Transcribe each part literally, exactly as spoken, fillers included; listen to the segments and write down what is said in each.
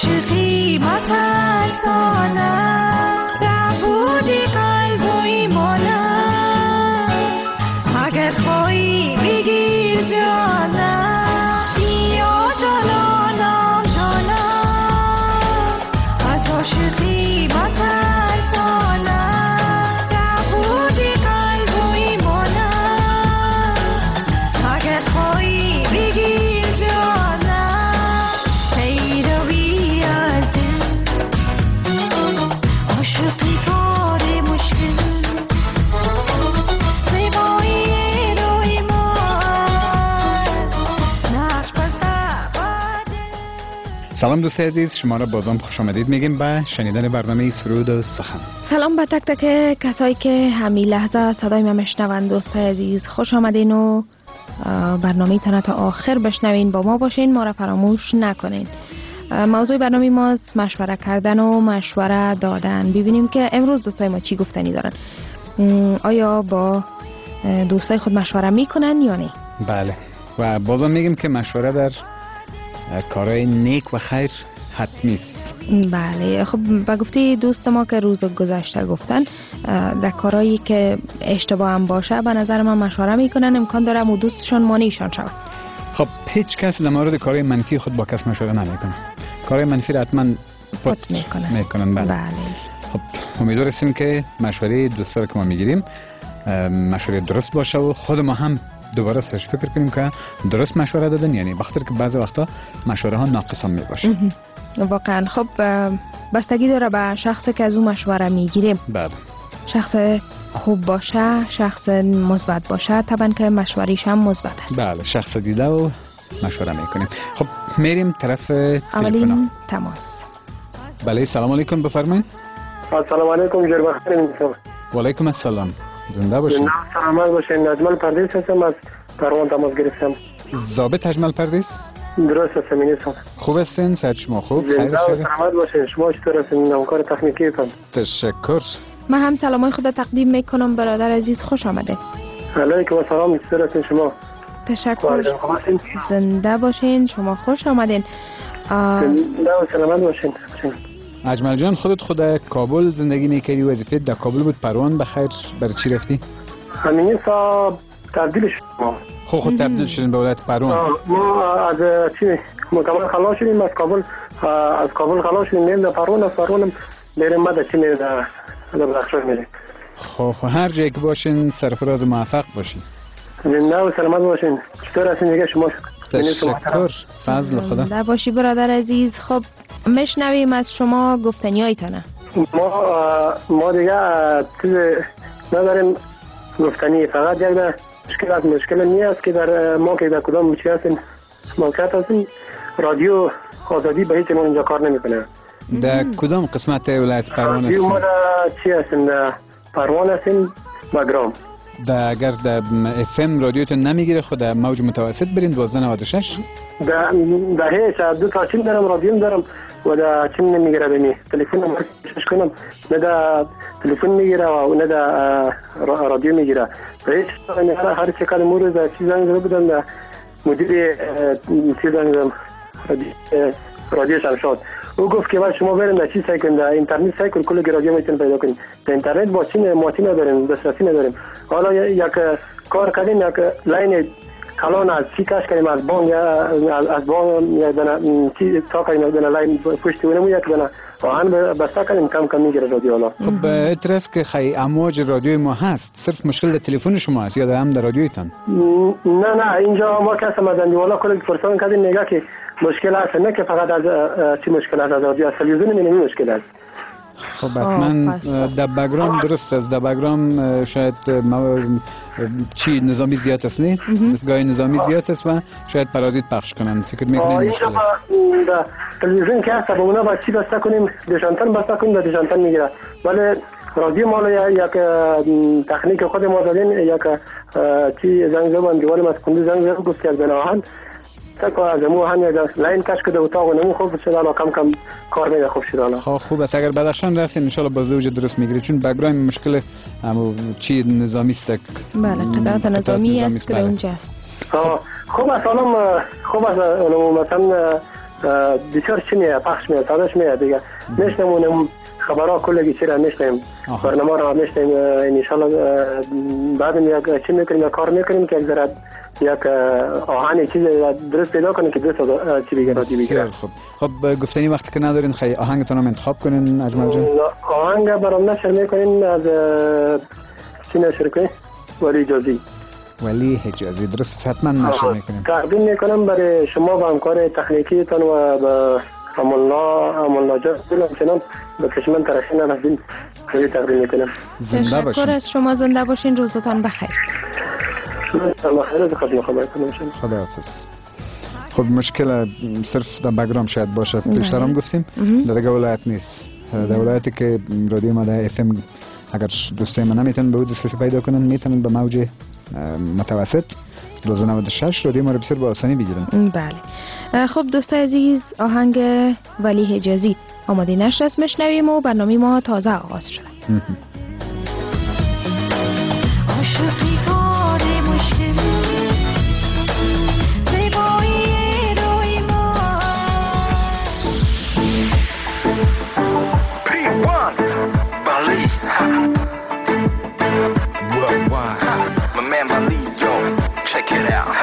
عاشقی مترسانه ربودی قلب و ایمانه اگر خواهی بگیر جانه بیا جانانم جانه از عاشقی مترسانه ربودی قلب و ایمانه اگر خواهی بگیر جانه پیروی از دل عاشقی کار مشکل زیبایی روی ما نقش بسته بده. سلام دوست عزیز، شما را بازم خوش آمدید میگیم به شنیدن برنامه سرود و سخن. سلام به تک تک کسایی که همین لحظه صدای ما میشنوند. دوستای عزیز خوش آمدین و برنامه تان تا آخر بشنوین، با ما باشین، ما را فراموش نکنین. موضوع برنامه ماست مشوره کردن و مشوره دادن. ببینیم که امروز دوستای ما چی گفتنی دارن. آیا با دوستای خود مشوره میکنن یا نه؟ بله، و بازم میگیم که مشوره در کارهای نیک و خیر حتمی است. بله، خب با گفته دوست ما که روز گذشته گفتن در کارهایی که اشتباه هم باشه به نظر من مشوره میکنن، امکان داره و دوستشان مانعشان شود. خب هیچ کس در مورد کارهای منفی خود با کس مشوره نمیکنه. کارهای منفی را حتما پت میکنن. میکنن بله. بله. خب امیدوار هستیم که مشوره دوستا رو که ما میگیریم مشوره درست باشه و خود ما هم دوباره سرش فکر کنیم که درست مشوره دادن، یعنی بخاطر که بعضی وقتا مشوره ها ناقص هم میباشه. واقعا خب بستگی داره به شخصی که از اون مشوره میگیریم. بله. شخص خوب باشه، شخص مثبت باشه، طبعا که مشورهش هم مثبت است. بله، شخص دیده و مشوره میکنیم. خب میریم طرف تلفن. اولین تماس. بله، سلام علیکم، بفرمایید. السلام علیکم، جناب خانم. و علیکم السلام، زنده باشین. سلامت باشین. اجمل پردیس هستم، از پروان تماس گرفتم. ضابط اجمل پردیس؟ درست هستم. این هستم. خوب هستین؟ صحت شما خوب؟ خیر خیر. سلامت باشین. شما چطور هستین؟ همکار تکنیکی هستم. تشکر. من هم سلامای خود تقدیم میکنم برادر عزیز، خوش آمده. علیکم السلام، چطور هستین شما؟ تشکر. زنده باشین، شما خوش آمدین. زنده و سلامت باشین. اجمل جان، خودت خود کابل زندگی میکردی، وظیفه در کابل بود، پروان بخیر برای چی رفتی؟ همین صاحب تبدیل شدیم. خب خود تبدیل شدین به ولایت پروان؟ ما از چی مکمل خلاص شدیم، از کابل از کابل خلاص شدیم میریم در پروان، از پروان میریم مده چی میریم در بدخشان میریم. خب خب هر جایی که باشین سرفراز موفق باشین. زنده و سلامت باشین. چطور هستین دیگه شما؟ تشکر، فضل خدا. زنده باشی برادر عزیز. خب میشنویم از شما گفتنیایتانه. ما ما دیگه چیز نداریم گفتنی، فقط یک مشکل از مشکل نیست که در ما که در کدام چی هستیم موقعیت هستیم، رادیو آزادی به هیچ ما اینجا کار نمیکنه. در کدام قسمت ولایت پروان هستیم؟ هستیم؟ ما در چی هستیم؟ در پروان هستیم، بگرام. در اگر در اف ام رادیوتون نمیگیره خود در موج متوسط برین دوازده نود و شش؟ در در هیچ دو تا چیم دارم، رادیوم دارم و در چیم نمیگیره. بینی تلفن هم کوشش کنم، نه در تلفن میگیره و نه در رادیو میگیره. به هیچ هر چه کار مورد در چیز زنگ بودم، در مدیر چیز زنگ رادیو شمشاد، او گفت که باید شما برین در چی سعی کنید، در اینترنت سعی کنید، کل رادیو میتونید پیدا کنید. در اینترنت با چی ماتی نداریم، دسترسی نداریم. حالا یک کار کردیم، یک لاین کلان از چی کش کردیم، از بانگ از بانگ یک دونه چی تا کردیم، یک دونه لاین پشت اونمو یک دونه آهن بسته کردیم، کم کم میگیره رادیو. حالا خب اعتراض که خیلی امواج رادیوی ما هست، صرف مشکل در تلفن شما هست یا در هم در رادیویتان؟ نه نه، اینجا ما کس مدنی والا کلی پرسان کردیم، میگه که مشکل هست، نه که فقط از چی مشکل هست، از رادیو، از تلویزیون نمی مشکل هست. خب حتما در بگرام درست است، در بگرام شاید چی نظامی زیاد است، نه؟ دستگاه نظامی زیاد است و شاید پرازیت پخش کنن، فکر میکنیم مشکل است. در تلویزیون که هست با اونا باید چی بسته کنیم، دشانتن بسته کنیم، در دشانتن میگیره. ولی رادیو مالا یک تکنیک خود ما دادین، یک چی زنگ زبان دیوال مسکوندی زنگ زبان گفت که از بناهن تک از مو هم لاین کش کده اتاق و نمو خوب شده، الان کم کم کار میده خوب شده. الان خب خوب است، اگر بدخشان رفتین ان شاء الله با زوج درست میگیره، چون بگرام مشکل همو چی نظامی است. بله، قطعات نظامی است که اونجا است. خوب است. الان خوب است، الان مثلا اه، بسیار چی میاد پخش میاد صداش میاد دیگه میشنمونم خبرها کلگی چی را میشنیم آها. برنامه را میشنیم انشالله بعد یک چی میکنیم یک کار میکنیم که یک ذره یک آهنی چیز درست پیدا کنیم که درست از چی بگیره رادیو بسیار بگیره. خوب. خب گفتنی وقتی که ندارین خیلی آهنگتون هم انتخاب کنین اجمل جان. آهنگ برام نشر میکنین از چی نشر کنین؟ ولی اجازی. ولی حجازی درست حتما نشر میکنیم. تقدیم میکنم برای شما و همکار تکنیکیتان و به امالله امالله جان همچنان به کشمن ترخی نرسیم خیلی تقدیم میکنم. زنده تشکر باشین. از شما، زنده باشین، روزتان بخیر. الله خیر از خدمت خبر کنم. خداحافظ. خب مشکل صرف در بگرام شاید باشه، پیشتر هم گفتیم در دیگه ولایت نیست. در ولایتی که رادیو ما در اف ام اگر دوستای من نمیتونن به دسترسی پیدا کنن میتونن به موج متوسط دویست و نود و شش رادیو ما رو بسیار با آسانی بگیرن. بله. خب دوستای عزیز، آهنگ ولی حجازی آماده نشر است، میشنویم و برنامه ما تازه آغاز شده. عاشقی کار مشکلی زیبایی روی ما پی وان Bali Worldwide My man Bali, yo, check it out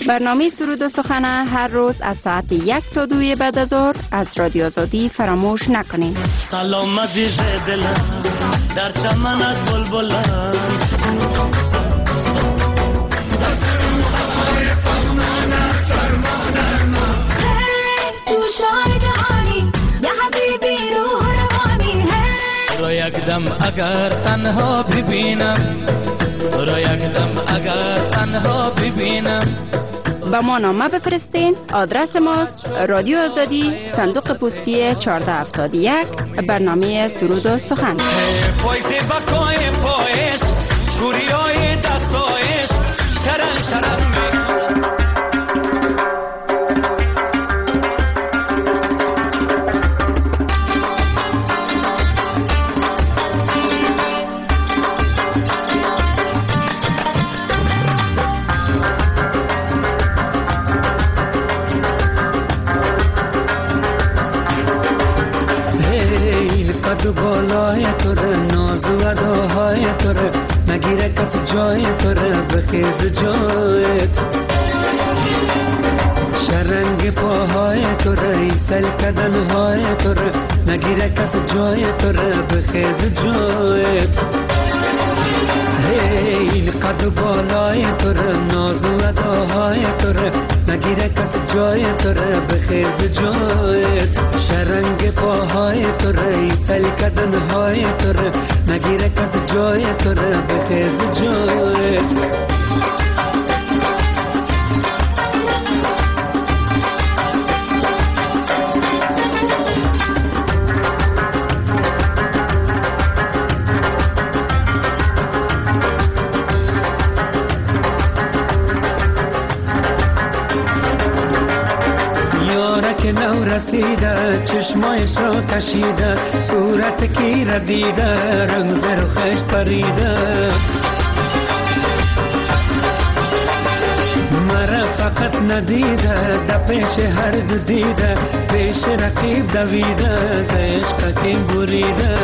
برنامه سرود و سخن هر روز از ساعت یک تا دوی بعد از ظهر از رادیو آزادی فراموش نکنین. سلام عزیز دلم در چمنت بلبلم تو را یک دم اگر تنها ببینم تو را یک دم اگر تنها ببینم. با ما نامه بفرستین. آدرس ماست رادیو آزادی، صندوق پستی چهارده هفتاد و یک، برنامه سرود و سخن. پایت بکای پایش چوریای دستایش شرن شرن تو بالای توره ناز و اداهای توره نگیره کس جای توره بخیز جایت شرنگ پاهای توره ایسل کدنهای توره نگیره کس جای توره بخیز جایت این قد بالای توره ناز و اداهای توره نگیره کس جای توره بخیز جایت شرنگ پاهای توره ایسل کدنهای توره نگیره کس جای توره بخیز جایت. که نو رسیده چشمایش را کشیده صورت کی را دیده رنگ زر و خشت پریده مرا فقط ندیده در پیش هر دو دیده پیش رقیب دویده ز عشق کی بریده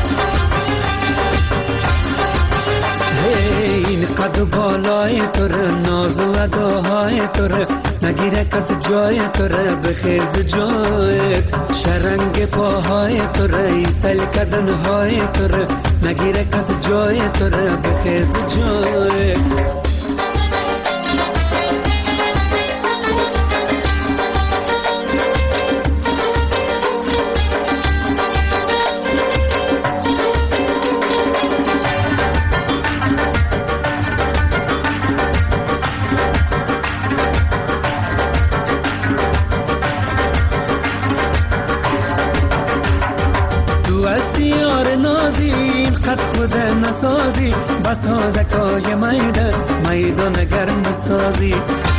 این قد بالای توره ناز و اداهای توره نگیره کس جای توره بخیز جایت شرنگ پاهای توره ایسل کدنهای توره نگیره کس جای توره بخیز جایت. نسازی بس ها زکای میده میدان گرم بسازی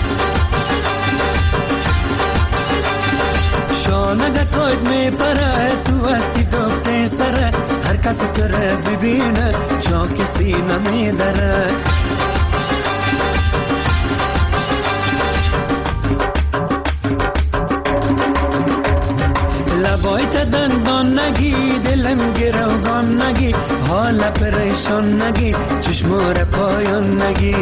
شانه قاید میپره تو هستی دفته سره هر کس تو را ببینه چون کسی نمیدره لبایت دندان نگی دلم گروگان نگی حال پریشان نگی چشمار پایان نگی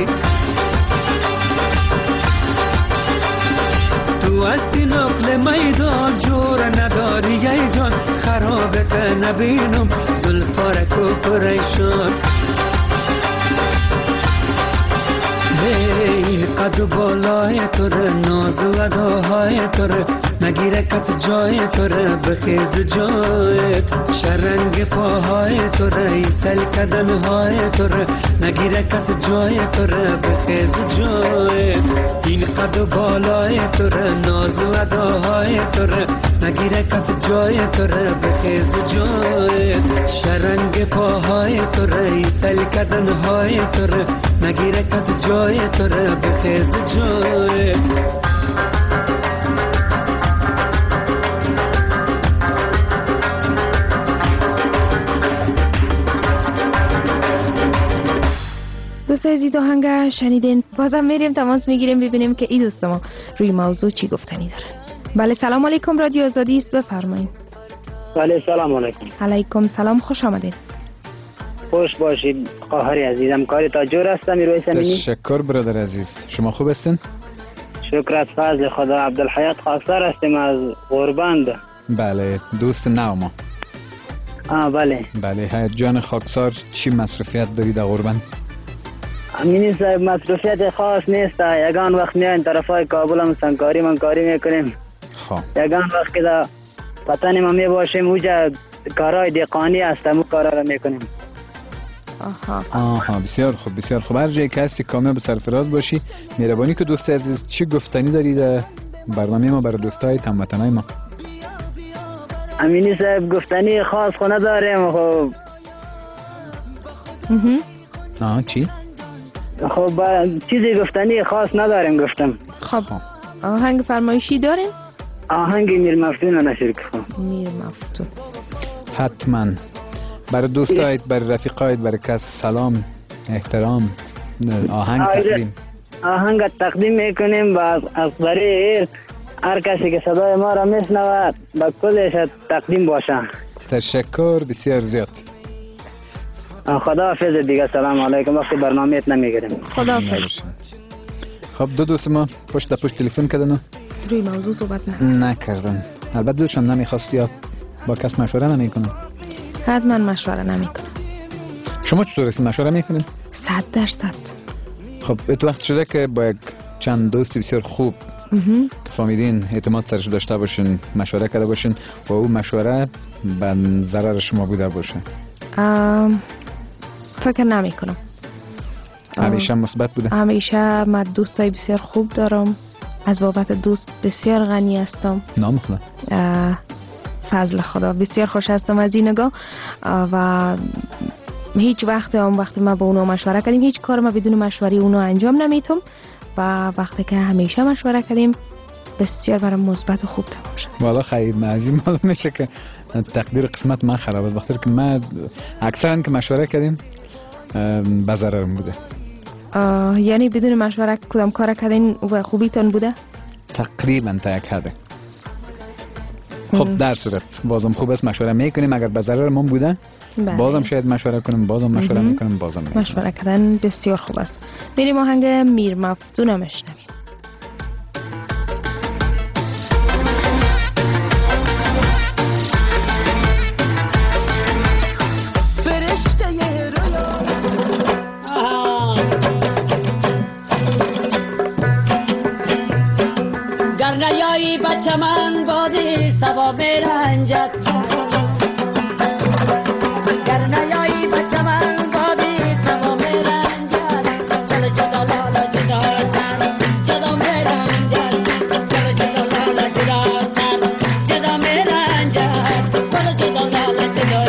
تو هستی نقل میدان جور نداری ای جان خرابت نبینم زلفارک و پریشان این قد بالای توره ناز و اداهای توره نگیره کس جای توره بخیز جایت شرنگ پاهای توره ایسل کدنهای توره نگیره کس جای توره بخیز جایت این قد بالای توره ناز و اداهای توره نگیره کس جای توره بخیز جایت شرنگ پاهای توره ایسل کدنهای توره نگیره کس جای توره بخیز جایت. دوست عزیز آهنگ شنیدین. بازم میریم تماس میگیریم ببینیم که این دوست ما روی موضوع چی گفتنی دارن. بله سلام علیکم، رادیو آزادی است، بفرمایید. بله سلام علیکم. علیکم سلام، خوش آمدید. خوش باشید قاهر عزیزم، کاری تا جور هستم روی زمینی. تشکر برادر عزیز، شما خوب هستین؟ شکر از فضل خدا. عبدالحیات خاکسار هستیم از غوربند. بله دوست نو ما. آه بله بله حیات جان خاکسار چی مصرفیت داری در غوربند؟ امینی صاحب مصرفیت خاص نیست. یگان وقت میایم طرفای کابل هم سنکاری منکاری میکنیم. خب یگان وقت که در وطن ما می باشیم اوجا کارهای دیقانی هست همون کارها را میکنیم. آها آها بسیار خوب بسیار خوب. هر جایی که هستی کامل به سرفراز باشی. مهربانی که دوست عزیز چی گفتنی داری در برنامه ما برای دوستای هموطنای ما؟ امینی صاحب گفتنی خاص خو نداریم. خب مهم. آها چی؟ خب با- چیزی گفتنی خاص نداریم گفتم. خب آهنگ فرمایشی دارین؟ آهنگ میر مفتون رو نشر کنم. میر مفتون. حتما برای دوستایت برای رفیقایت برای کس سلام احترام آهنگ آره. تقدیم. آهنگ تقدیم میکنیم و از از برای هر کسی که صدای ما را میشنود با کلش تقدیم باشه. تشکر بسیار زیاد. خدا حافظ دیگه. سلام علیکم. وقتی برنامهت نمیگیریم. خداحافظ. خب دو دوست ما پشت در پشت تلفن کردن و روی موضوع صحبت نه نکردن. البته دلشان نمیخواست یا با کس مشوره نمیکنن. حتما مشوره نمیکنم. شما چطور هستید مشوره میکنین؟ صد درصد. خب ات وقت شده که با یک چند دوست بسیار خوب مهم. که فهمیدین اعتماد سرش داشته باشین مشوره کرده باشین و او مشوره به ضرر شما بوده باشه. ام، فکر نمی کنم. همیشه مثبت بوده. همیشه من دوستای بسیار خوب دارم. از بابت دوست بسیار غنی هستم. نام خدا. اه، فضل خدا. بسیار خوش هستم از این نگاه اه، و هیچ وقت هم وقتی ما با اونا مشوره کردیم هیچ کار ما بدون مشوره اونا انجام نمیتم و وقتی که همیشه مشوره کردیم بسیار برام مثبت و خوب تمام شد. والا خیر معلوم معلوم میشه که تقدیر قسمت من خراب است. وقتی که من اکثرا که مشوره کردیم ام، به ضررم بوده. اه، یعنی بدون مشوره کدام کار کردین و خوبیتون بوده؟ تقریبا تا یک حده. خب در صورت بازم خوب است مشوره میکنیم اگر به ضرر من بوده بله. بازم شاید مشوره کنیم بازم مشوره مهم. میکنیم بازم میکنیم. مشوره کردن بسیار خوب است. میریم آهنگ میر مفتون هم میشنویم. گر نیایی بچه من بادی سبا میرنجد گر نیایی بچه من بادی سبا میرنجد چل جدا لالا جدا سر جدا میرنجد چل جدا لالا جدا سر جدا میرنجد چل جدا لالا جدا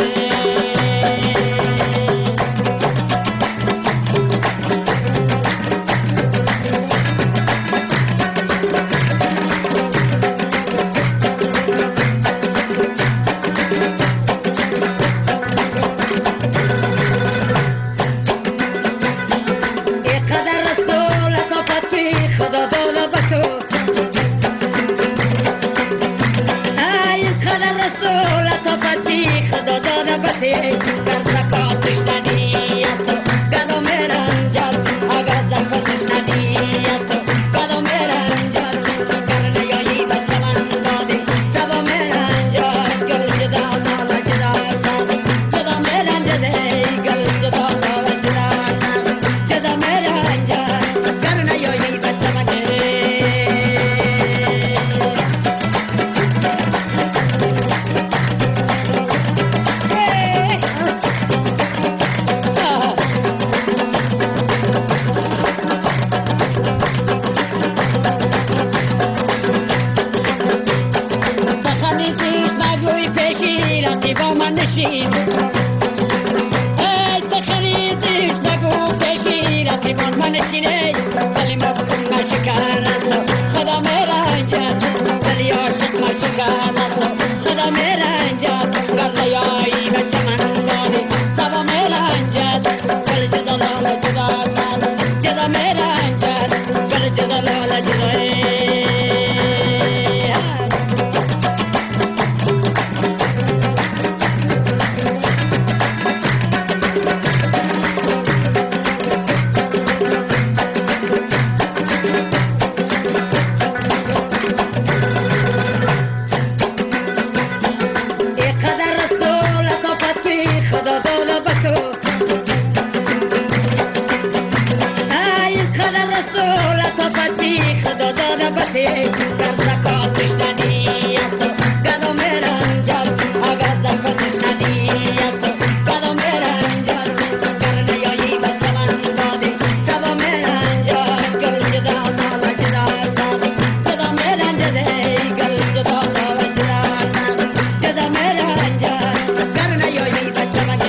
و لطافتی خدا داده بسی گر زکات تشنگی است گدام برنجال اگر زکات تشنگی است گدام برنجال گر نیایی بچه من دادی گدام برنجال گر جدا مالا جدا سادی گدام برنجال گر جدا مالا جدا سادی گدام برنجال گر نیایی بچه من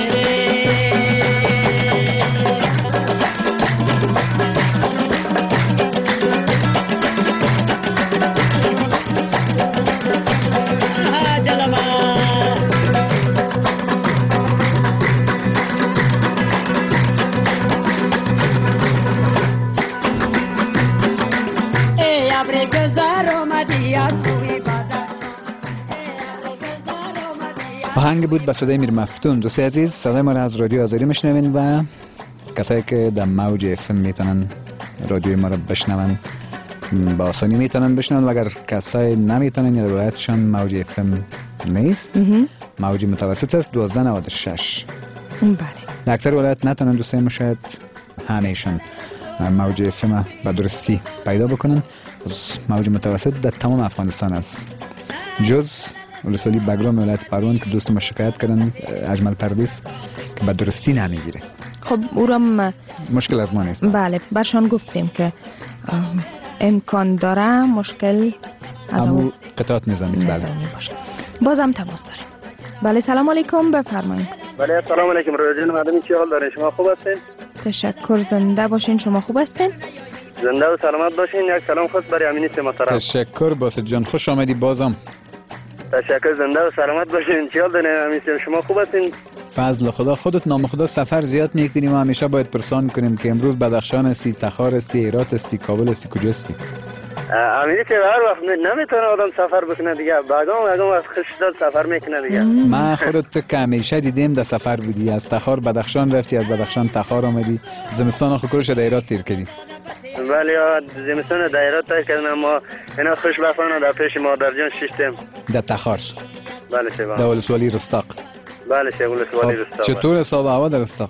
آهنگ بود به صدای میر مفتون. دوستی عزیز، صدای ما را از رادیو آزادی میشنوین و کسایی که در موج اف ام میتونن رادیو ما را بشنون با آسانی میتونن بشنون و اگر کسایی نمیتونن یا ولایتشان موج اف ام نیست، موج متوسط است دوازده نود و شش. بله. در اکثر ولایت نتونن دوستای ما شاید همیشون موج اف ام به درستی پیدا بکنن. موج متوسط در تمام افغانستان است جز ولسوالی بگرام ولایت پروان که دوست ما شکایت کردن اجمل پردیس که به درستی نمیگیره. خب او را م... مشکل از ما نیست. بله برشان گفتیم که امکان داره مشکل از امو او قطعات نظامی است. بله. باشه. بازم تماس داریم. بله سلام علیکم، بفرمایید. بله سلام علیکم رادیو مردمی، چه حال دارین؟ شما خوب هستین؟ تشکر، زنده باشین. شما خوب هستین؟ زنده و سلامت باشین. یک سلام خاص برای امینیست محترم. تشکر باسط جان، خوش آمدی بازم. تشکر، زنده و سلامت باشین. چه حال دارین امینیست؟ شما خوب هستین؟ فضل خدا. خودت نام خدا سفر زیاد میکنیم و همیشه باید پرسان کنیم که امروز بدخشان هستی، تخار هستی، هرات هستی، کابل هستی، کجا هستی؟ امینیست هر وقت نمیتونه آدم سفر بکنه دیگه، بعدم اگه از خوشدار سفر میکنه دیگه. ما خودت که همیشه دیدیم در سفر بودی، از تخار بدخشان رفتی، از بدخشان تخار آمدی، زمستان آخر کلش در هرات تیر کردی. بله زمستان در هرات تیر کردن، اما اینا خوشبختانه در پیش مادر جان شیشتیم در تخار. بله شبا در ولسوالی رستاق. بله شبا ولسوالی رستاق. چطور حساب هوا در رستاق؟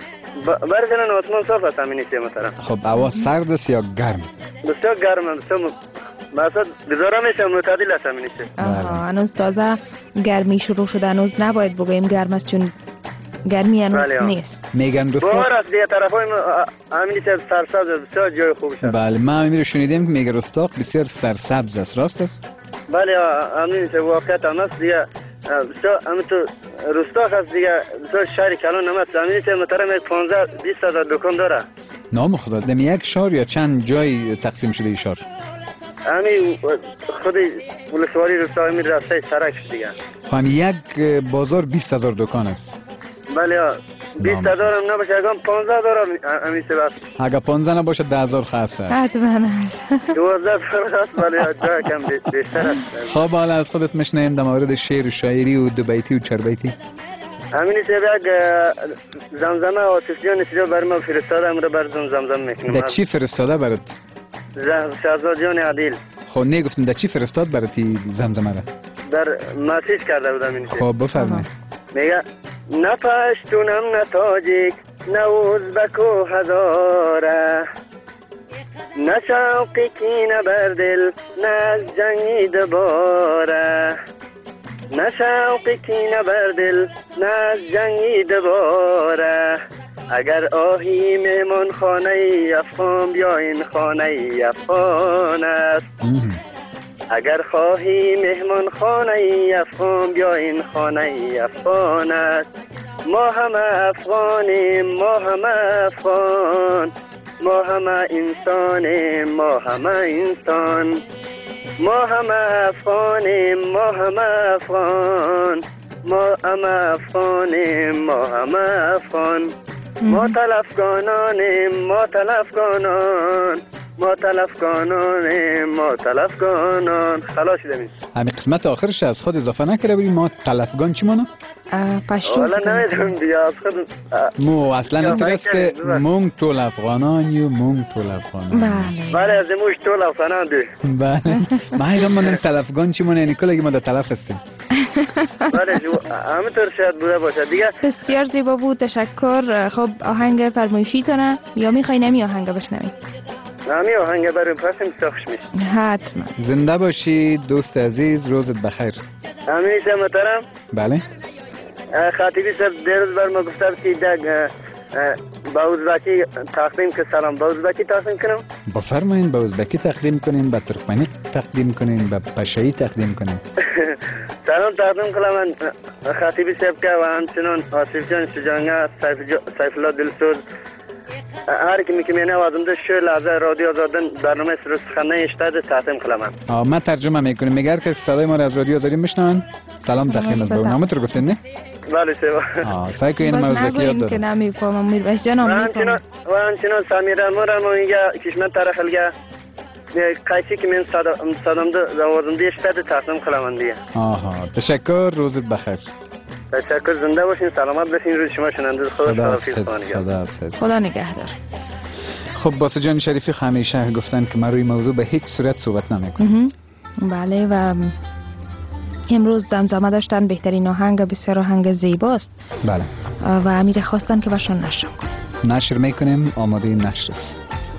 برزن آسمان صاف است امینیست محترم. خب هوا سرد است یا گرم؟ بسیار گرم است. مثلا گزارا میشه معتدل است امینیست. آها هنوز تازه گرمی شروع شده، هنوز نباید بگوییم گرم است چون گرمی هنوز بله نیست. میگن رستاق بهار است دیگه، طرفای امینیست سرسبز است، بسیار جای خوبی است. بله ما همین رو شنیدیم که میگه رستاق بسیار سرسبز است، راست است؟ بله امینیست واقعیت هم است دیگه، بسیار همینطور رستاق است دیگه، بسیار شهر کلان هم است. امینیست محترم یک پانزده بیست هزار دکان داره. نام خدا. در یک شهر یا چند جای تقسیم شده این شهر؟ همین خود ولسوالی رستاق می راسته سرک دیگه. خب هم یک بازار بیست هزار دکان است. بله بیست هزار هم نباشه، اگه پانزده هزار هم همیشه بست. اگه پانزده نباشه ده هزار خواست است. حتما است. دوازده هزار هست ولی جای کم بیشتر است. خب حالا از خودت میشنویم در مورد شعر و شاعری و دو بیتی و چهار بیتی. همین است یک زمزمه عاطف جان سیدا بر ما فرستاده، امروز براتون زمزم میکنم. در چی فرستاده برات؟ شهزاد جان عادل. خب نگفتم در چی فرستاد براتی زمزمه را؟ در مسیج کرده بودم این. خب بفرمایید. میگه نه پشتونم نه تاجیک نه ازبک و هزاره، نه شوقی کینه بر دل نه از جنگی دوباره، نه شوقی کینه بر دل نه از جنگی دوباره. اگر آهی مهمان خانه افغان بیا این خانه افغان است، اگر خواهی مهمان خانه افغان بیا این خانه افغان است. ما همه افغانیم، ما همه افغان، ما همه انسانیم، ما همه انسان، ما همه افغانیم، ما همه افغان، ما همه افغانیم، ما همه افغان. ما تلفگانانیم، ما تلفگانان، ما تلفگانانیم، ما تلفگانان. خلاص شدیم. همین قسمت آخرش از خود اضافه نکرده بودیم ما تلفگان چی مانه؟ پشتون والا نمیدونم دیگه از خود مو اصلا اینطور است که مونگ طول افغانان یو مونگ طول افغانان. بله بله از موش طول افغانان دی. بله ما ایران مانم تلفگان چی مانه، یعنی کلگی ما در تلف هستیم. بله همینطور شاید بوده باشه دیگه. بسیار زیبا بود، تشکر. خب آهنگ فرمایشی تونه یا میخوای نمی آهنگ بشنوی؟ نامی آهنگ برای پرسیم بسیار خوش میشه. حتما. زنده باشی دوست عزیز، روزت بخیر. همیشه محترم. بله. خاطبی صاحب دیروز بر ما گفته بود که در با ازبکی تقدیم که سلام با ازبکی تقدیم کنم. بفرمایید. با ازبکی تقدیم کنیم، با ترکمنی تقدیم کنیم، با پشایی تقدیم کنیم. سلام تقدیم کنم من خاطبی صاحب که و همچنان آصف جان شجاعت، سیف الله دلسوز، هر کی میکنه نوازنده شو لحظه رادیو آزادن برنامه سرسخانه اشتاد تقدیم کنم. ما ترجمه میکنیم. میگه که صدای ما از رادیو آزادی میشنون. سلام تقدیم از برنامه تو گفتین نه؟ بله سیوا. آه سعی کنین ما ازبکی یاد دادم. که نمیفهمم میربش جانم میفهمم. و همچنان سمیران مرا میگه کشمن طرف الگه قایسی که من صدام ده نوازنده اشتاد تقدیم کنم دیگه. آها تشکر، روزت بخیر. تشکر، زنده باشین، سلامت باشین، روز شما شنونده خدا حافظ. خدا نگهدار. خب باسه جان شریفی همیشه گفتن که من روی موضوع به هیچ صورت صحبت نمیکنم. بله و امروز زمزمه داشتن بهترین آهنگ، بسیار آهنگ زیباست. بله. و امیر خواستن که برشان نشر کنیم. نشر میکنیم، آماده نشر است.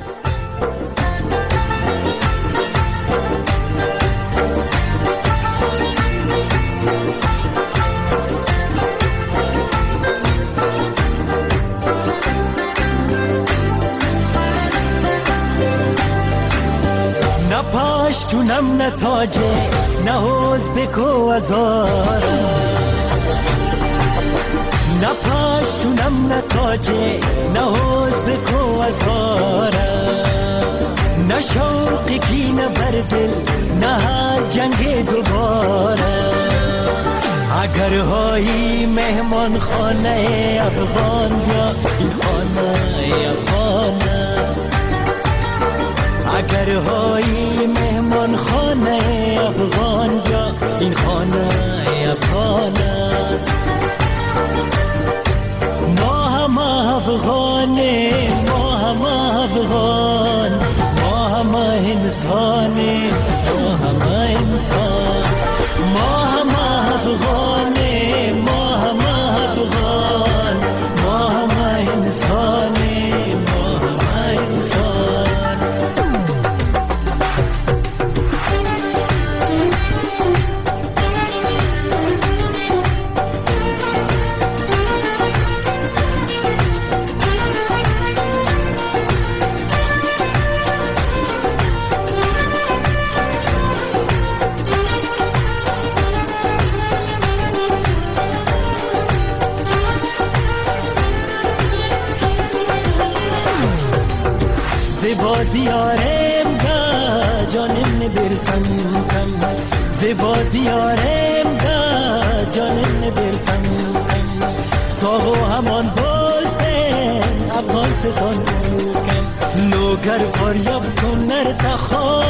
نم نه تاجه نه حوز بکو ازاره، نه پشتونم نه تاجه نه حوز بکو ازاره، نه شوقی کی نه بردل نه جنگ دوباره. اگر هایی مهمان خانه افغان یا این خانه افغانه، اگر هایی مهمان خانه افغان یا این خانه افغانه. ما هم افغانه، ما هم افغان، ما هم انسانه، ما هم انسان. ما هم افغانه، ما هم افغان، ما هم انسانه، ما هم انسان. زیبا دیارم دا جانم نبرسم کم، زیبا دیارم دا جانم نبرسم کم. ساغو همان بولسن افغان ستان کم، لوگر فریاب کن نرتخار.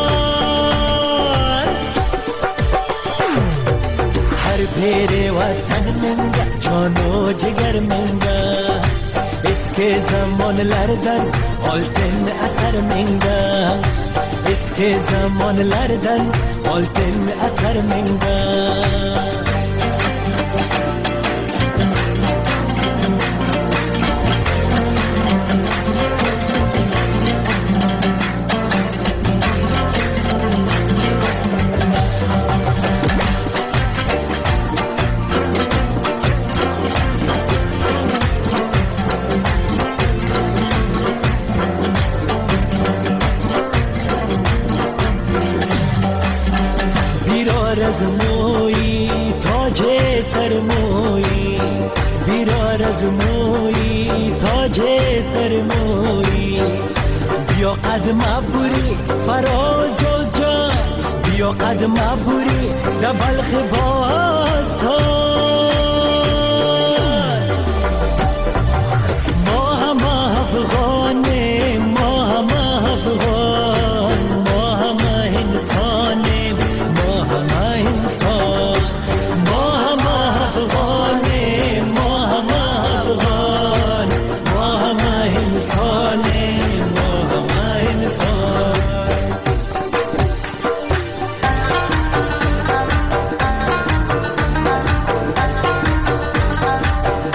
هر پیر وطن منگه جان و جگر منگه، اسک zamanlardan oltin asar menga، اسک zamanlardan oltin asar menga.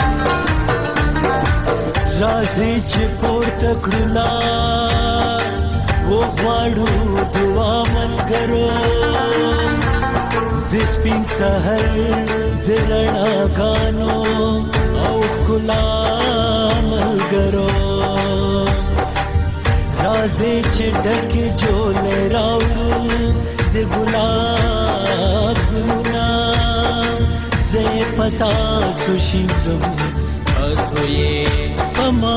رازی چه پورته کړلاس سحر دلنا غانو او غلام الګرو رازه چې ډک جوړ راوړو د ګلاب ګلونا زه پتا سوشیدم اسوې پما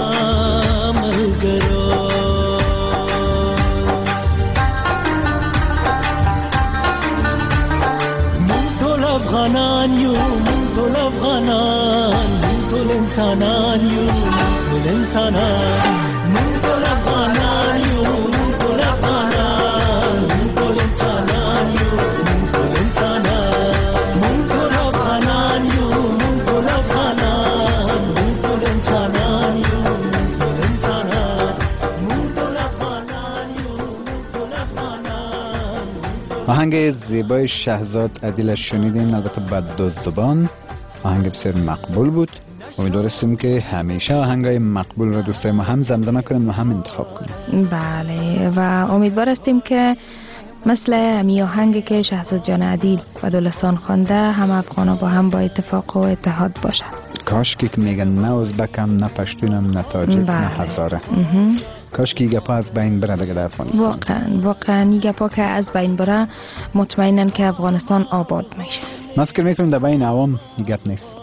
ملګرو مونږ ټول افغانان یو مونږ ټول افغانان مونږ ټول انسانان یو مونږ ټول انسانان مونږ ټول افغانان یو مونږ ټول افغانان مونږ ټول انسانان یو مونږ ټول انسانان مونږ ټول افغانان یو مونږ ټول افغانان مونږ ټول انسانان یو مونږ ټول انسانان مونږ ټول افغانان یو مونږ ټول افغانان آهنگ زیبای شهزاد عدیل شنیدین، البته با دو زبان. آهنگ بسیار مقبول بود. امیدوارستیم که همیشه آهنگای مقبول رو دوستای ما هم زمزمه کنیم و هم انتخاب کنیم. بله و امیدوار هستیم که مثل امی آهنگی که شهزاد جان عدیل و دولستان خوانده هم افغانا با هم با اتفاق و اتحاد باشن. کاش که میگن نه ازبکم نه پشتونم نه تاجک بله. نه هزاره. کاش که این گپا از بین بره دیگه در افغانستان. واقعا واقعا این گپا که از بین بره مطمئنن که افغانستان آباد میشه. من فکر میکنم در بین عوام این گپ نیست.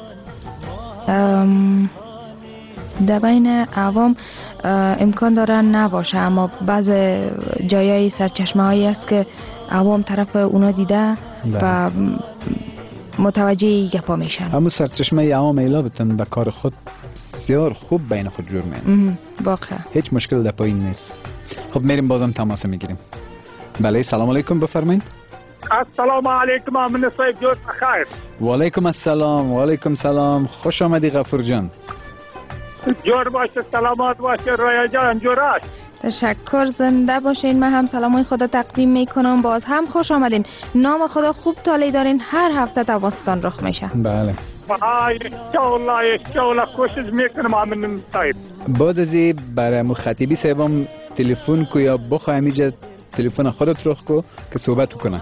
ام، در بین عوام امکان داره نباشه، اما بعض جایای سرچشمه هایی است که عوام طرف اونا دیده و متوجه این گپا میشن. همون سرچشمه عوام ایلا بتن به کار خود بسیار خوب بین خود جور میان. واقعا هیچ مشکل در پایین نیست. خب میریم بازم تماس میگیریم. بله سلام علیکم بفرمایید. السلام علیکم امین صاحب جور بخیر. و علیکم السلام و علیکم سلام. خوش آمدی غفور جان. جور باشه، سلامت باشه رویا جان. جور است. تشکر، زنده باشین. من هم سلامای خدا تقدیم میکنم. باز هم خوش آمدین. نام خدا خوب تالی دارین. هر هفته تابستان رخ میشه. بله. های انشاءالله انشاءالله کوشش میکنم امین صاحب. بعد از این برای مخاطبی صاحبم تلفن کو یا بخوایم اینجا تلفن خودت رخ کو که صحبت کنه.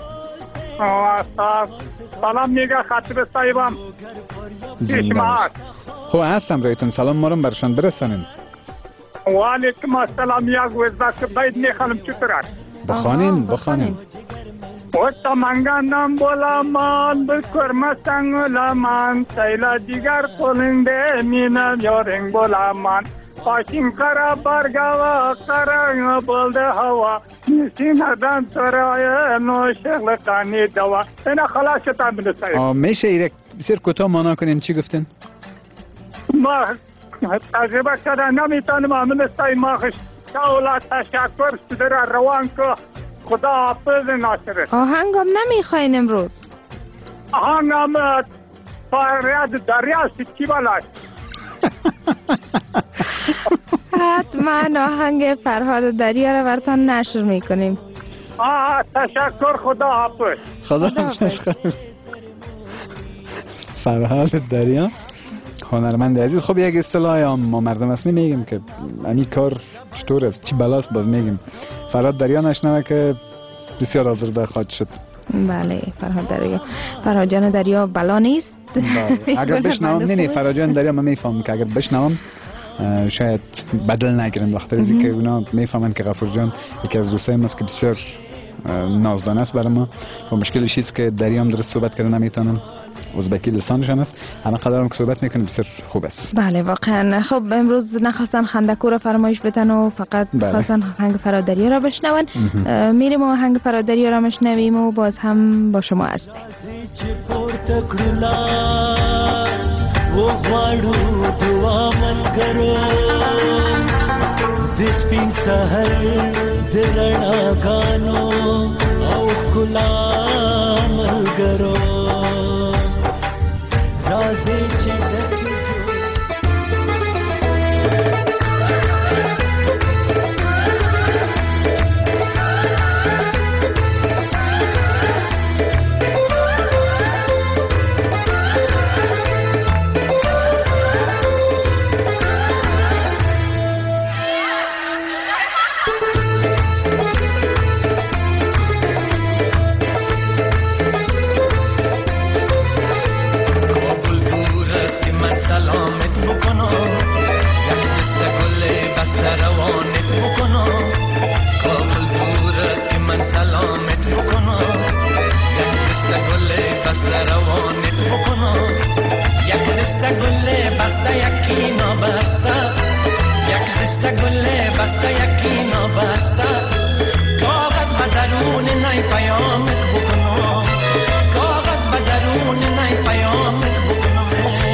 سلام میگه خاطب صاحبم. پیش ما هست. خب هستم رایتون. سلام ما رو برشان برسانین. و علیکم السلام. یک وزبک باید میخوانم چطور است؟ بخوانین بخوانین. و تمنگانم بولمان بکرم سنگلمان سیلا دیگر قلنده مینم یارنگ بولمان خاشین کرا برگاوا کرا بلده هوا نیسین هدن سرای نو شغلقانی دوا. اینا خلاص شدن بنساییم. میشه ایره بسیار کوتاه مانا کنین چی گفتین؟ ما تجربه کردن نمیتونم امین صاحب. ما شاولا تشکر سدر روان که خدا حافظ ناصره. آهنگم نمیخواین امروز؟ آهنگم فریاد دریا سچی بالاست. حتما آهنگ فرهاد دریا رو براتون نشر میکنیم. آه تشکر، خدا حافظ. خدا حافظ. فرهاد دریا هنرمند عزیز. خب یک اصطلاحی هم ما مردم اصلی میگیم که این کار چطور است چی بلاست باز میگیم. فرهاد دریا نشنوه که بسیار آزرده خواهد شد. بله فرهاد دریا. فرهاد جان دریا بلا نیست. بله. اگر بشنوم نه نه فرهاد جان دریا من میفهمم که اگر بشنوم شاید بدل نگیرن وقتی ازی که اونا میفهمن که غفور جان یکی از دوستای ماست که بسیار نازدانه است برای ما و مشکلش است که دریا هم درست صحبت کردن نمیتونن. ازبکی لسانشان است. همه قدرم که صحبت میکنه بسیار خوب است. بله واقعا. خب امروز نخواستن خندکو رو فرمایش بدن و فقط بله. خواستن آهنگ فرهاد دریا رو بشنون. میریم و آهنگ فرهاد دریا رو میشنویم و باز هم با شما هستیم. بسته یکی نابسته، یک دسته گل بسته یکی نابسته، کاغذ به درون نی پیامت بکنم، کاغذ به درون نی پیامت بکنم.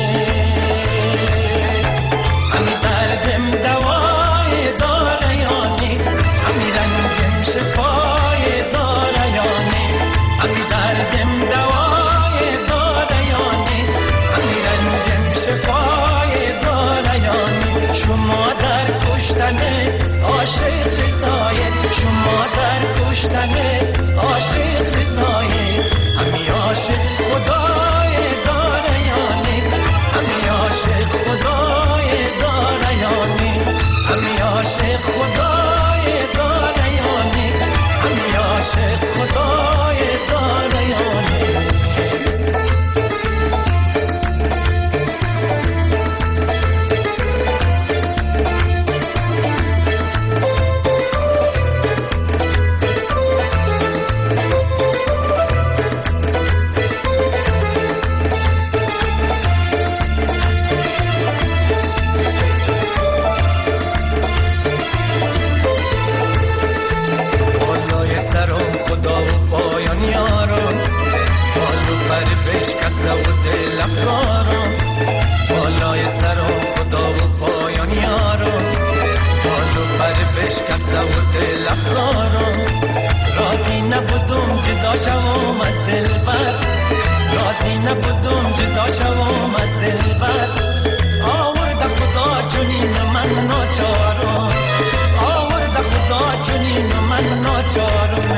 همی دردم دوای داره یانی، همی رنجم شفای داره یانی، همی دردم دوای داره یانی، همی رنجم شفای داره یانی. شما در کشتن عاشق رضایت، شما در کشتن عاشق رضایت، همی عاشق خدای داره یانی، همی عاشق خدای داره یانی، همی عاشق خدای داره یانی، همی عاشق خدای داره یانی. بالای سرم خدا و پایان یارم، بالو پر بشکسته و دل افکارم، بالای سرم خدا و پایان یارم، بالو پر بشکسته و دل افکارم. راضی نبودم جدا شوم از دلبر، راضی نبودم جدا شوم از دلبر، آورده خدا جنین من ناچارم، آورده خدا جنین من ناچارم.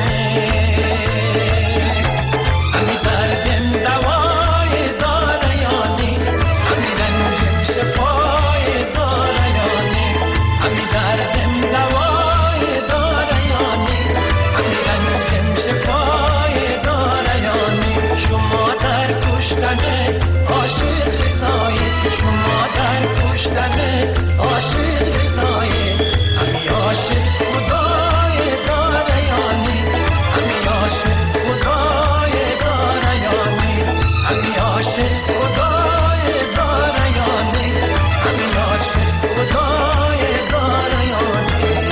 همی دردم دوای داره یانی، همی رنجم شفای داره یانی، همی دردم دوای داره یانی، همی رنجم شفای داره یانی. شما در کشتن عاشق رضایت، شما در کشتن عاشق رضایت، همی عاشق خدای داره یانی، همی عاشق خدای داره یانی، همی عاشق خدای داره یانی، همی عاشق خدای داره یانی.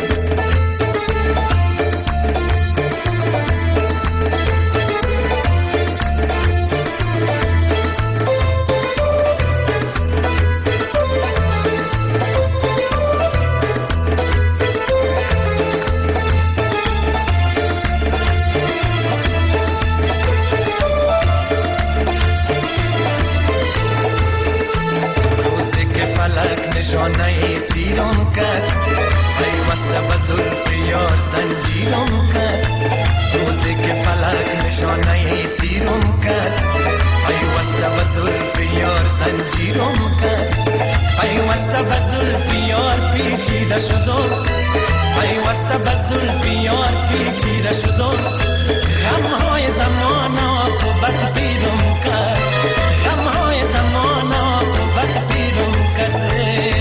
روزی که فلک نشانه تیرم کرد، پیوسته به زلف یار زنجیرم کرد. روزی که فلک نشانه تیرم کرد، پیوسته به زلف یار زنجیرم کرد. پیوسته به زلف یار پیچیده شدم، پیوسته به زلف یار پیچیده شدم. غمهای زمان عاقبت بیرم کرد، غمهای زمان عاقبت بیرم کرد.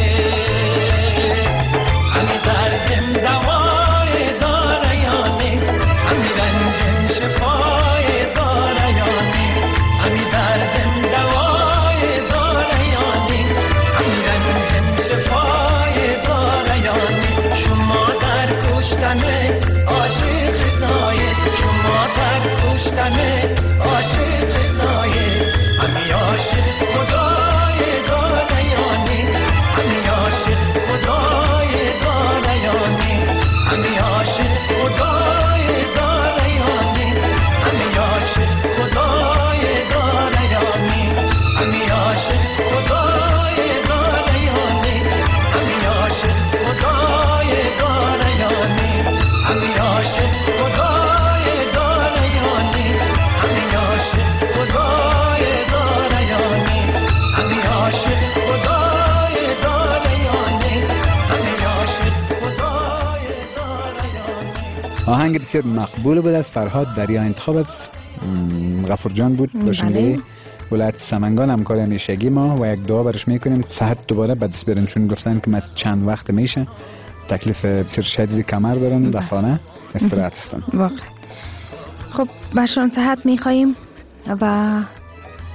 همی دردم دوای داره یانی، همی رنجم شفای داره یانی، همی دردم دوای داره یانی، همی رنجم شفای داره یانی. شما در کشتن عاشق رضایت، شما در کشتن عاشق رضایت، همی عاشق خدای داره یانی، همی عاشق خدای داره یانی، همی عاشق خدای داره یانی، همی عاشق خدای داره یانی، همی عاشق خدای داره یانی، همی عاشق خدای داره یانی، همی عاشق خدای داره یانی، همی عاشق خدای داره یانی، همی عاشق خدای داره یانی، همی عاشق خدای داره یانی. آهنگ بسیار مقبول بود از فرهاد دریا. انتخاب از م، غفور جان بود، باشنده ولایت سمنگان، همکار همیشگی ما، و یک دعا برش میکنیم صحت دوباره به دست برن، چون گفتن که من چند وقت میشه تکلیف بسیار شدید کمر دارن، در خانه استراحت هستن. واقعا خب برشان صحت میخواییم و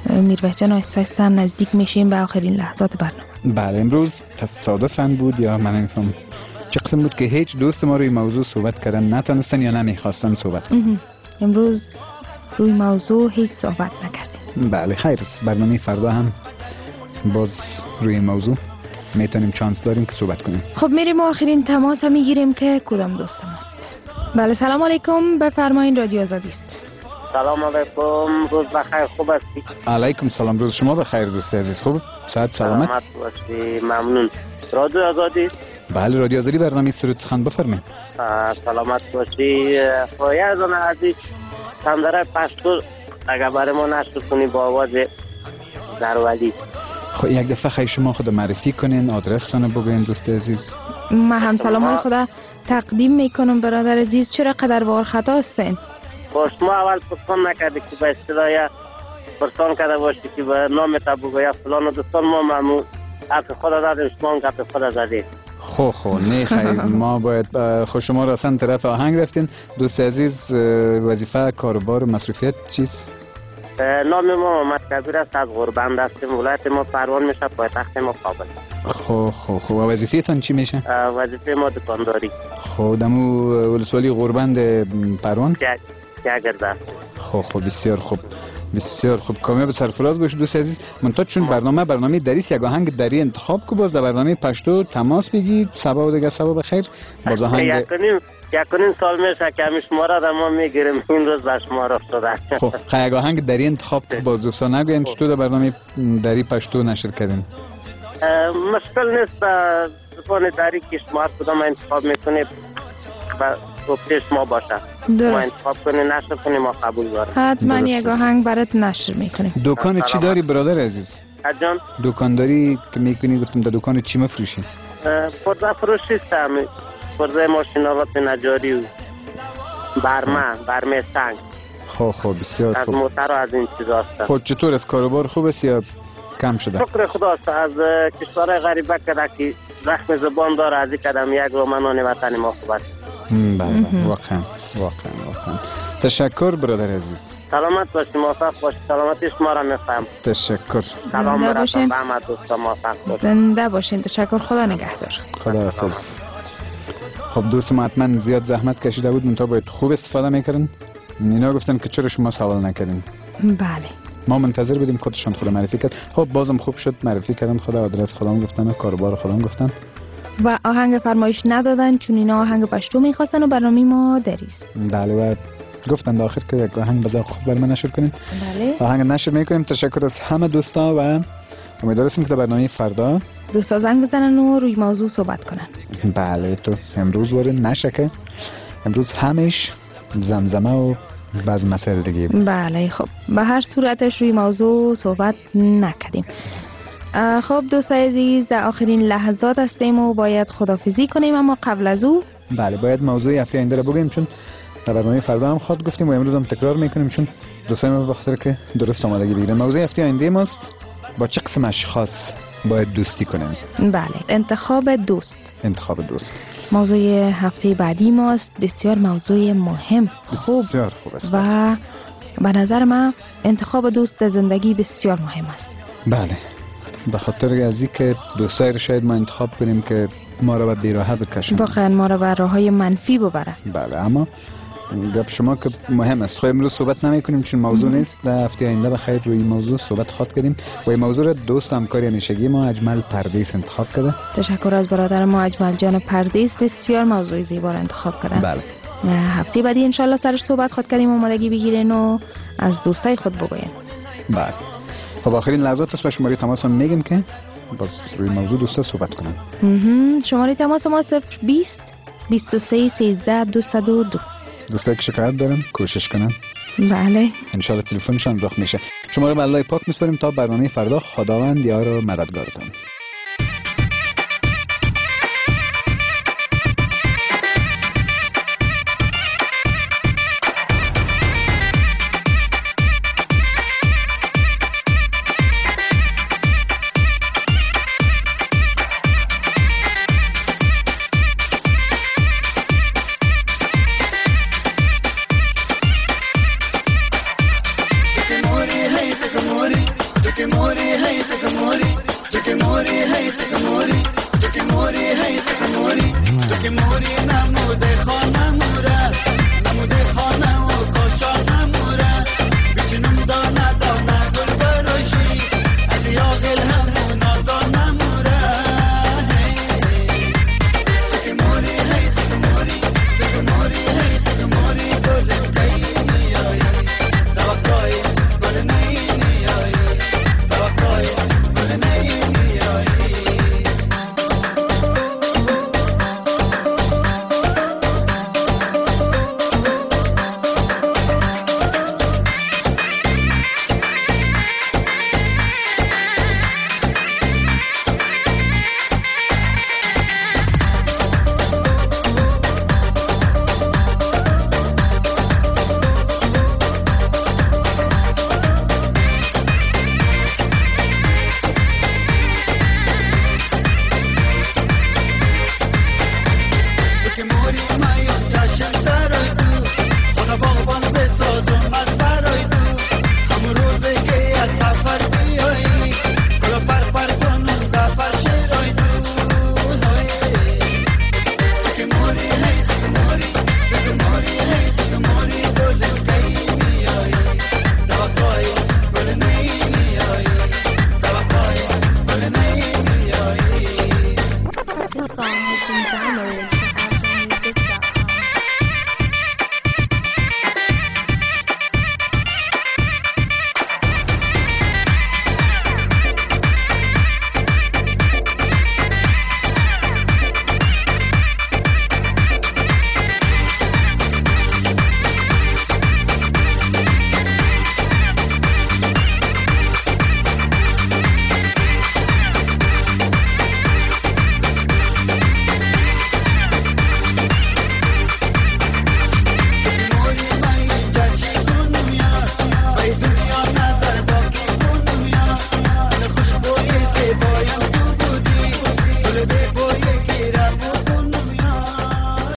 میرویس جان آهسته آهسته نزدیک میشیم به آخرین لحظات برنامه. بله امروز تصادفاً بود یا من نمیفهم چه قسم بود که هیچ دوست ما روی موضوع صحبت کردن نتونستن یا نمیخواستن صحبت کنن. امروز روی موضوع هیچ صحبت نکردیم. بله خیر است. برنامه فردا هم باز روی موضوع میتونیم چانس داریم که صحبت کنیم. خب میریم و آخرین تماس میگیریم که کدام دوستم است. بله سلام علیکم، بفرمایید رادیو آزادی است. سلام علیکم، روز بخیر، خوب هستی؟ علیکم سلام، روز شما بخیر دوست عزیز، خوب؟ صحت سلامت؟ سلامت باشی، ممنون. رادیو آزادی؟ بله رادیو آزادی، برنامه سرود سخن بفرمایید. سلامت باشی. یزدان عزیز تندره پشتو اگر برای ما نشر کنی با آواز زرولی. خب یک دفعه خیلی شما خود معرفی کنین، آدرستان بگوین دوست عزیز. من هم سلام خدا تقدیم میکنم برادر عزیز. چرا قدر بار خطا هستین؟ باش ما اول پرسان نکردی که به اصطلاح پرسان کرده باشی که به نام تا بگویا فلان و دوستان ما ممنون حرف خدا دادیم، شما هم حرف خدا دادیم. خو خو نه خیر ما باید خود شما را اصلا طرف آهنگ رفتین. دوست عزیز وظیفه کاروبار و مصروفیت چیست؟ نام ما محمد کبیر است، از غربند هستیم، ولایت ما پروان میشه، پایتخت ما کابل. خو خو خو وظیفه تان چی میشه؟ وظیفه ما دکانداری. خو دمو ولسوالی غربند پروان؟ گرده. خو خو بسیار خوب بسیار خوب. کامیاب سرفراز باش دوست عزیز. من تا چون برنامه برنامه دریس یک آهنگ دری انتخاب کو باز در برنامه پشتو تماس بگید. صبا و دیگه صبا بخیر. باز آهنگ یکنیم یکنیم سال میشه که همیش شماره را ما میگیریم، این روز به شماره افتاده. خب خیلی یک آهنگ دری انتخاب کو باز دوستان نگوین چطور در برنامه دری پشتو نشر کردین؟ مشکل نیست. زبان دری که شما کدام انتخاب میکنید و گفتش ما باشه. ما انتخاب کنی نشر کنی ما قبول داریم. حتما یک آهنگ برات نشر میکنیم. دکان چی داری برادر عزیز؟ جان دکانداری که میکنی گفتم در دکان چی مفروشی؟ پرده فروشی است. پرده ماشینالات نجاری و برمه برمه سنگ. خب خب بسیار خوب. از موتر و از این چیزا است. خود چطور است کاروبار خوب است یا کم شده؟ شکر خدا است. از کشورهای غریبه کده که زخم زبان داره از این کدم یک رومنان وطن ما خوب است. بله واقعا واقعا واقعا. تشکر برادر عزیز. سلامت باشی، موفق باشی. سلامتی شما را میخوام. تشکر. سلام براتون به همه دوستان، موفق باشید. زنده باشین. تشکر، خدا نگهدار. خدا حافظ. خب دوست ما حتما زیاد زحمت کشیده بود، منتها باید خوب استفاده میکردن. اینا گفتن که چرا شما سوال نکردین. بله ما منتظر بودیم خودشان خود معرفی کرد. خب بازم خوب شد معرفی کردن، خدا آدرس خودم گفتن و کاروبار خودم گفتن و آهنگ فرمایش ندادن چون اینا آهنگ پشتو میخواستن و برنامه ما دریست. بله و گفتن در آخر که یک آهنگ بذار خوب بر من نشر کنین. بله آهنگ نشر میکنیم. تشکر از همه دوستا و امیدوارم که در برنامه فردا دوستا زنگ بزنن و روی موضوع صحبت کنن. بله تو امروز واره نشه که امروز همش زمزمه و بعض مسائل دیگه. بله خب به هر صورتش روی موضوع صحبت نکردیم. خب دوستای عزیز در آخرین لحظات هستیم و باید خدافظی کنیم، اما قبل از او بله باید موضوع هفته آینده رو بگیم چون در برنامه فردا هم خود گفتیم و امروز هم تکرار میکنیم چون دوستای ما به خاطر که درست آمادگی بگیرن. موضوع هفته آینده ماست با چه قسم اشخاص باید دوستی کنیم. بله انتخاب دوست. انتخاب دوست موضوع هفته بعدی ماست. بسیار موضوع مهم خوب بسیار خوب است و به نظر من انتخاب دوست در زندگی بسیار مهم است. بله به خاطر از این که دوستایی رو شاید ما انتخاب کنیم که ما رو به بیراهه بکشن، واقعا ما رو به راههای منفی ببره. بله اما گپ شما که مهم است. خب امروز صحبت نمی کنیم چون موضوع نیست. در هفته آینده بخیر روی موضوع صحبت خواهد کردیم و این موضوع را دوست و همکار همیشگی ما اجمل پردیس انتخاب کرده. تشکر از برادر ما اجمل جان پردیس، بسیار موضوع زیبا را انتخاب کردن. بله هفته بعدی انشالله سرش صحبت خواهد کردیم و آمادگی بگیرین و از دوستای خود بگوین. بله خب آخرین لحظات است و شماره تماس هم میگیم که باز روی موضوع دوستا صحبت کنن. شماره تماس ما صفر بیست بیست و سه سیزده دویست و دو. دوستایی که شکایت دارن کوشش کنن. بله انشالله تلفنشان راه میشه. شما رو به الله پاک میسپاریم تا برنامه فردا. خداوند یار و مددگارتان.